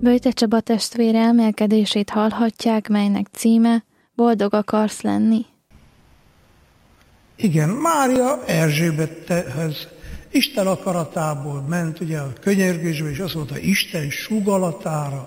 Böjte Csaba testvére emelkedését hallhatják, melynek címe Boldog akarsz lenni. Igen, Mária Erzsébethez Isten akaratából ment, ugye a könyörgésbe, és azt mondta, Isten sugalatára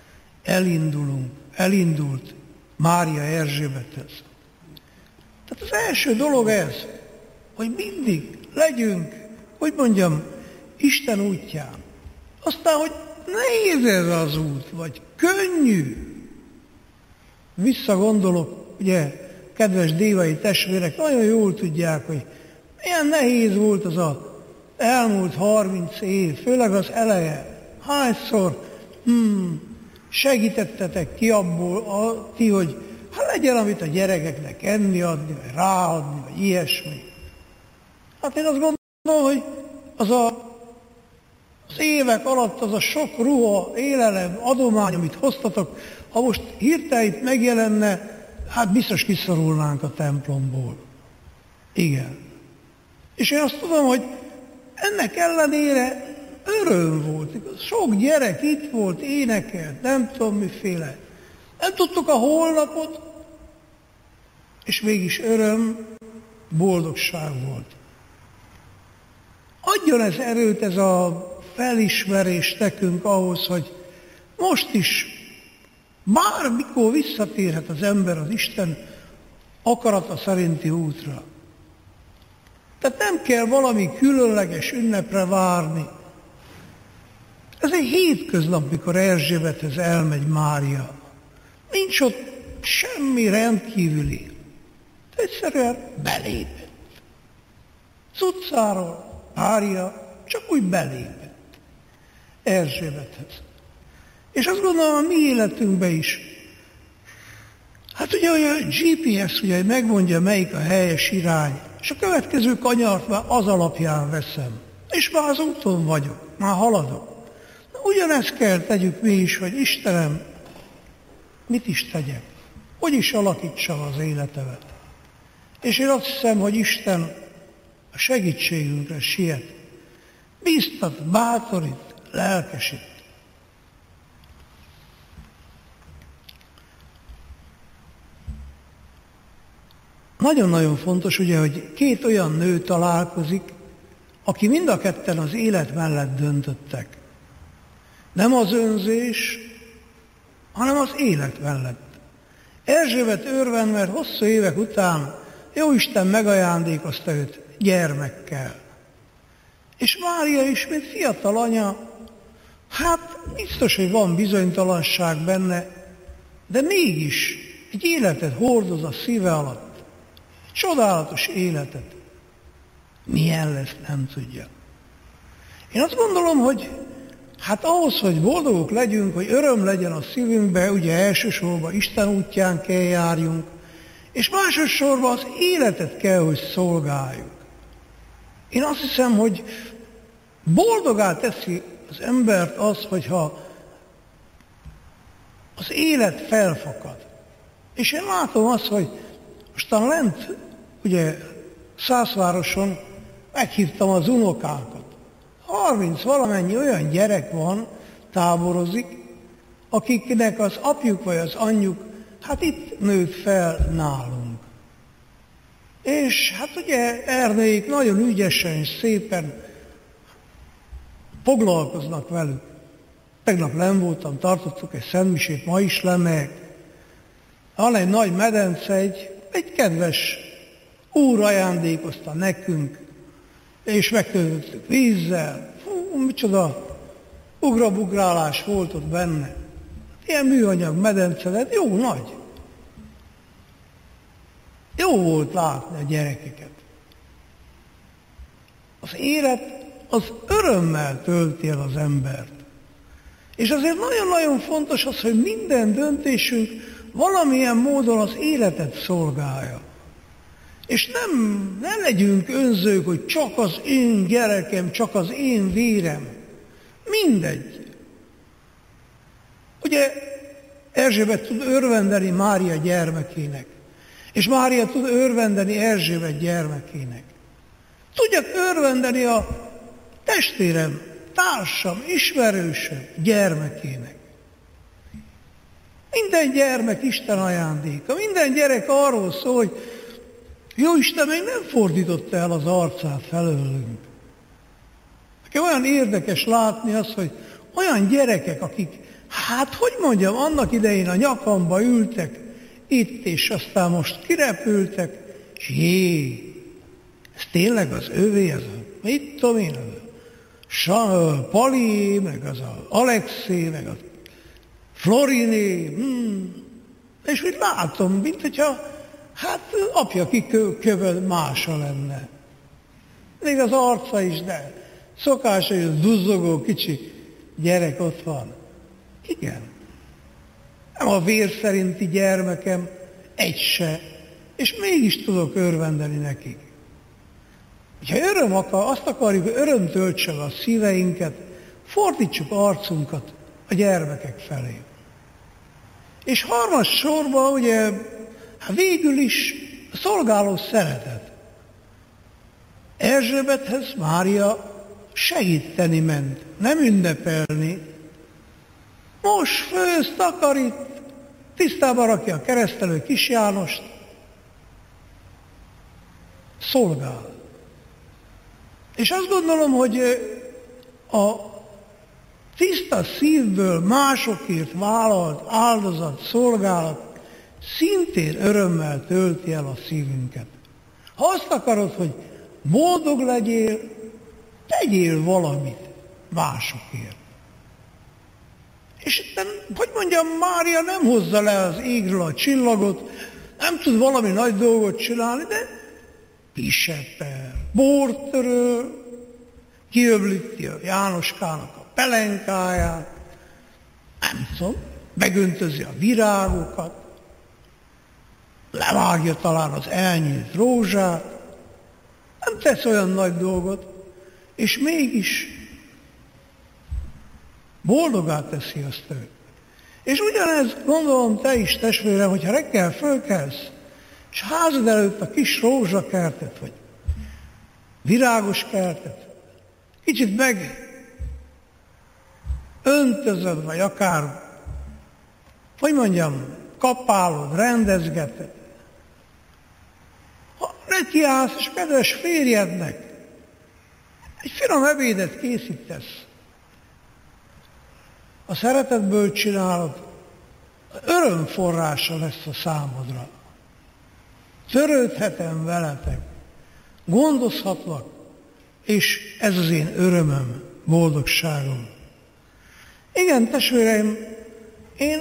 elindult Mária Erzsébethez. Tehát az első dolog ez, hogy mindig legyünk, hogy mondjam, Isten útján. Aztán, hogy nehéz ez az út, vagy könnyű. Visszagondolok, ugye, kedves dévai testvérek, nagyon jól tudják, hogy milyen nehéz volt az az elmúlt 30 év, főleg az eleje. Hányszor segítettetek ki abból, hogy legyen, amit a gyerekeknek enni adni, vagy ráadni, vagy ilyesmi. Hát én azt gondolom, hogy az évek alatt az a sok ruha, élelem, adomány, amit hoztatok, ha most hirtelen itt megjelenne, hát biztos kiszorulnánk a templomból. Igen. És én azt tudom, hogy ennek ellenére öröm volt. Sok gyerek itt volt, énekelt, nem tudom miféle. Nem tudtuk a holnapot, és mégis öröm, boldogság volt. Adjon ez erőt, ez a felismerés nekünk ahhoz, hogy most is bármikor visszatérhet az ember az Isten akarata szerinti útra. Tehát nem kell valami különleges ünnepre várni. Ez egy hétköznap, mikor Erzsébethez elmegy Mária. Nincs ott semmi rendkívüli. Egyszerűen belépett. Az utcáról Mária csak úgy belépett Erzsébethez. És azt gondolom, a mi életünkben is. Hát ugye a GPS ugye megmondja, melyik a helyes irány, és a következő kanyart már az alapján veszem. És már az úton vagyok, már haladok. Na, ugyanezt kell tegyük mi is, hogy Istenem, mit is tegyek? Hogy is alakítsam az életemet? És én azt hiszem, hogy Isten a segítségünkre siet. Bíztat, bátorít, lelkesít. Nagyon-nagyon fontos, ugye, hogy két olyan nő találkozik, aki mind a ketten az élet mellett döntöttek. Nem az önzés, hanem az élet mellett. Erzsébet örvend, mert hosszú évek után Jóisten megajándékozta őt gyermekkel. És Mária is, mint fiatal anya, hát biztos, hogy van bizonytalanság benne, de mégis egy életet hordoz a szíve alatt. Csodálatos életet. Milyen lesz, nem tudja. Én azt gondolom, hogy hát ahhoz, hogy boldogok legyünk, hogy öröm legyen a szívünkbe, ugye elsősorban Isten útján kell járjunk, és másodszorban az életet kell, hogy szolgáljuk. Én azt hiszem, hogy boldogá teszi az embert az, hogyha az élet felfakad. És én látom azt, hogy mostan lent, ugye Szászvároson meghívtam az unokákat. 30 valamennyi olyan gyerek van, táborozik, akiknek az apjuk vagy az anyjuk, hát itt nőtt fel nálunk. És hát ugye Ernőik nagyon ügyesen és szépen foglalkoznak velük. Tegnap lenn voltam, tartottuk egy szentmisét, ma is lemegyek. Van egy nagy medence, egy kedves úr ajándékozta nekünk, és megtöltöttük vízzel. Fú, micsoda ugrabugrálás volt ott benne. Ilyen műanyag medence lett, jó nagy. Jó volt látni a gyerekeket. Az élet az örömmel tölti el az embert. És azért nagyon-nagyon fontos az, hogy minden döntésünk valamilyen módon az életet szolgálja. És ne legyünk önzők, hogy csak az én gyerekem, csak az én vérem. Mindegy. Ugye Erzsébet tud örvendeni Mária gyermekének, és Mária tud örvendeni Erzsébet gyermekének. Tudjak örvendeni a testvérem, társam, ismerősöm gyermekének. Minden gyermek Isten ajándéka, minden gyerek arról szól, hogy jó Isten még nem fordította el az arcát felőlünk. Nekem olyan érdekes látni azt, hogy olyan gyerekek, akik, annak idején a nyakamba ültek itt, és aztán most kirepültek, és ez tényleg az övé, ez a, mit tudom én, Pali, meg az a Alexé, meg a Floriné, és úgy látom, mint hogyha, apja kikövöd mása lenne. Még az arca is, de szokás, hogy az duzzogó kicsi gyerek ott van. Igen. Nem a vér szerinti gyermekem, egy se, és mégis tudok örvendeni nekik. Ha azt akarjuk, hogy öröm töltse a szíveinket, fordítsuk arcunkat a gyermekek felé. És harmadsorban ugye végül is szolgáló szeretet. Erzsébethez Mária segíteni ment, nem ünnepelni. Most főz, takarít, tisztába rakja a keresztelő Kis Jánost, szolgál. És azt gondolom, hogy a tiszta szívből másokért vállalt áldozat, szolgálat szintén örömmel tölti el a szívünket. Ha azt akarod, hogy boldog legyél, tegyél valamit másokért. És itt, Mária nem hozza le az égről a csillagot, nem tud valami nagy dolgot csinálni, de piseppel, bort töröl, kiöblíti a Jánoskának a pelenkáját, nem tudom, megöntözi a virágokat, levágja talán az elnyílt rózsát, nem tesz olyan nagy dolgot, és mégis boldogá teszi azt őt. És ugyanezt gondolom te is, testvérem, hogyha reggel fölkelsz, és házad előtt a kis rózsakertet, vagy virágos kertet, kicsit meg öntözöd, vagy akár, kapálod, rendezgeted. Ha nekiállsz, és kedves férjednek egy finom ebédet készítesz, a szeretetből csinálod, örömforrása lesz a számodra. Törődhetem veletek, gondozhatlak, és ez az én örömöm, boldogságom. Igen, testvéreim, én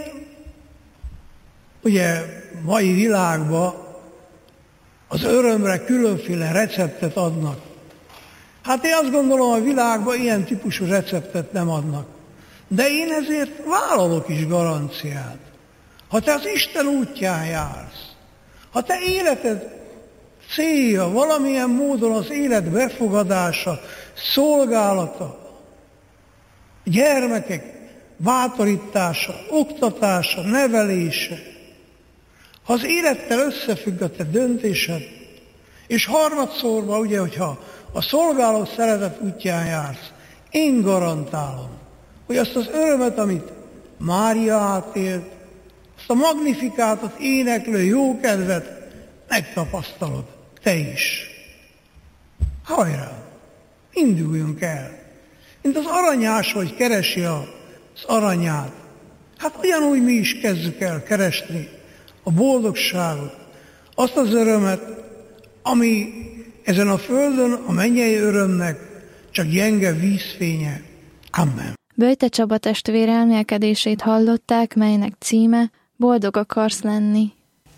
ugye mai világban az örömre különféle receptet adnak. Én azt gondolom, a világban ilyen típusú receptet nem adnak. De én ezért vállalok is garanciát. Ha te az Isten útján jársz, ha te életed célja valamilyen módon az élet befogadása, szolgálata, gyermekek bátorítása, oktatása, nevelése, ha az élettel összefügg a te döntésed, és harmadszorban ugye, hogyha a szolgáló szeretet útján jársz, én garantálom, hogy azt az örömet, amit Mária átélt, azt a magnifikátot éneklő jókedvet megtapasztalod, te is. Hajrá! Induljunk el! Mint az aranyás, hogy keresi az aranyát. Ugyanúgy mi is kezdjük el keresni a boldogságot, azt az örömet, ami ezen a földön a mennyei örömnek csak gyenge vízfénye. Amen. Böjte Csaba testvér elmélkedését hallották, melynek címe Boldog akarsz lenni.